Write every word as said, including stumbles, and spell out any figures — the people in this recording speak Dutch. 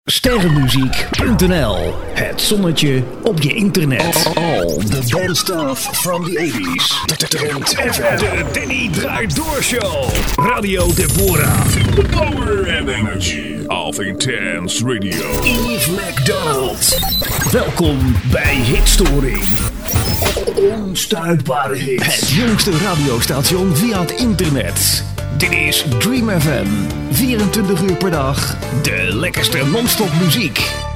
Sterrenmuziek punt n l. Het zonnetje op je internet. All the band stuff from the eighties. Trend F M. De Danny Draait Door Show. Radio Deborah. The power and energy of Intense Radio. Yves McDonald. Welkom bij Hitstoring. Onstuitbare hits. Het jongste radiostation via het internet. Dit is Dream F M. vierentwintig uur per dag. De lekkerste non-stop muziek.